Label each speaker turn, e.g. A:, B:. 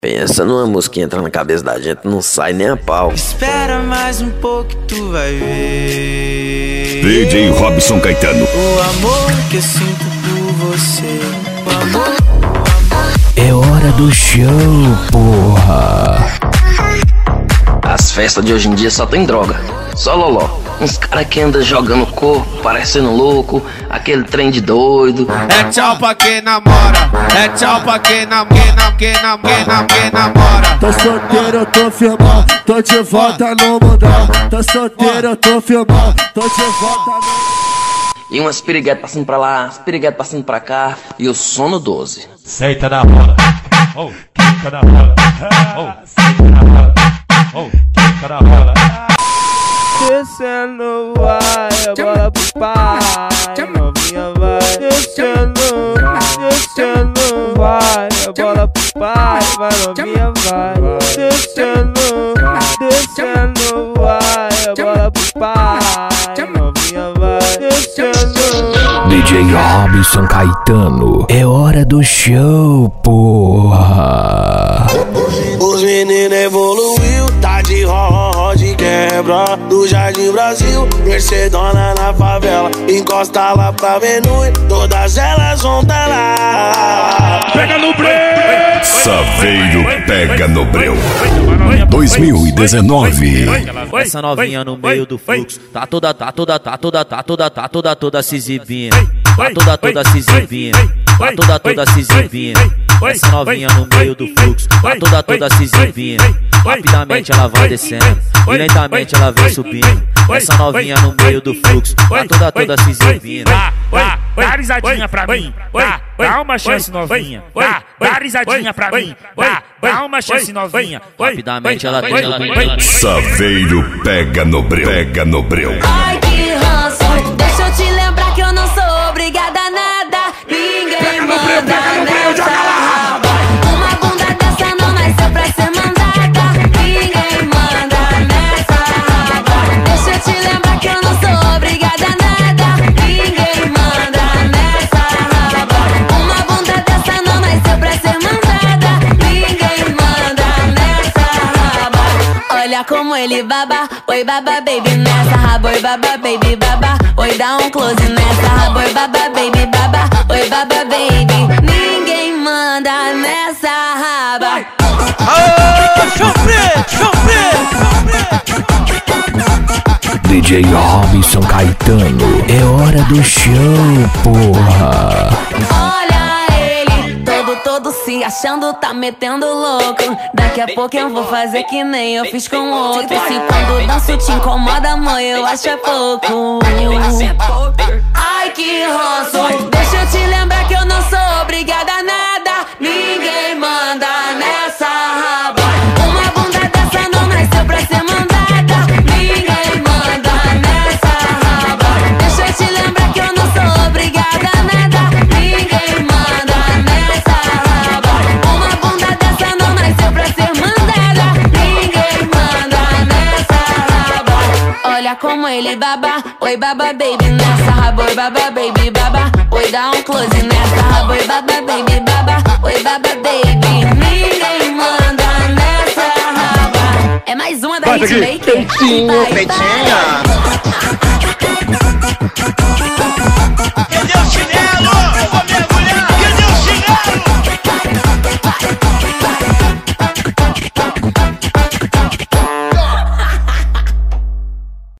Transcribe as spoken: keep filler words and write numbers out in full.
A: Pensa numa música que entra na cabeça da gente, não sai nem a pau.
B: Espera mais um pouco que tu vai ver.
C: D J Robson Caetano.
B: O amor que eu sinto por você. O amor.
D: É hora do show, porra.
E: As festas de hoje em dia só tem droga, só loló. Uns caras que andam jogando corpo, parecendo louco, aquele trem de doido.
F: É tchau pra quem namora, é tchau pra quem namora, quem namora, quem namora.
G: Tô solteiro, eu tô firmão, tô de volta no mundão. Tô solteiro, eu tô firmão, tô de volta no...
E: E umas piriguetas passando pra lá, as piriguetas passando pra cá, e o sono doze.
H: Senta na roda, oh, quica na roda, oh, senta na roda, oh, quica na roda.
F: Descendo vai, a bola pro pai, novinha vai. Descendo, descendo vai, a bola pro pai, vai novinha vai. Descendo, descendo vai, a bola pro pai, novinha vai. Descendo.
D: D J Robson Caetano, é hora do show, porra.
I: Os meninos evoluiu, tá de ro de quebra. Do Jardim Brasil, Mercedona na favela. Encosta lá pra Venui, todas elas vão tá lá.
C: Pega no breu! Saveiro pega no breu. dois mil e dezenove.
J: Essa novinha no meio do fluxo, tá toda, tá toda, tá toda, tá toda, tá toda, toda se exibindo. Tá toda, toda se exibindo. Tá toda, toda se exibindo. Essa novinha no meio do fluxo, tá toda, toda se exibindo. Rapidamente ela vai descendo e lentamente ela vem subindo. Essa novinha no meio do fluxo, tá toda, toda se exibindo.
H: Dá, dá, dá risadinha pra mim, dá, dá uma chance novinha, dá, dá risadinha pra mim, dá, dá uma chance novinha.
J: Rapidamente ela vem, ela vem.
C: Saveiro pega no breu, pega no breu.
K: Ai que ranço, deixa eu te lembrar que eu não sou obrigada a nada. Ninguém manda nessa raba. Uma bunda dessa não nasceu pra ser mandada. Ninguém manda nessa raba. Deixa eu te lembrar que eu não sou obrigada a nada. Ninguém manda nessa raba. Uma bunda dessa não nasceu pra ser mandada. Ninguém manda nessa raba. Olha como ele baba, oi baba baby nessa raba. Oi baba baby baba, oi dá um close nessa raba. Oi baba baby baba, oi baba baby. Ninguém manda nessa raba.
D: D J Robson Caetano, é hora do show, porra.
K: Olha ele, todo, todo se achando, tá metendo louco. Daqui a pouco eu vou fazer que nem eu fiz com outro. Se quando danço te incomoda, mãe, eu acho é pouco. Ai que ranço, deixa eu te lembrar que eu não sou obrigada a nada. Ninguém manda nessa raba. Uma bunda dessa não nasceu pra ser mandada. Ninguém manda nessa raba. Deixa eu te lembrar que eu não sou obrigada a nada. Ninguém manda nessa raba. Uma bunda dessa não nasceu pra ser mandada. Ninguém manda nessa raba. Olha como ele baba, oi baba baby nessa raba. Oi baba baby baba, oi dá um close nessa raba. Oi baba baby baba, oi baba baby. Ninguém manda nessa raba. É mais uma da Hitmaker.
L: Peitinho, peitinha.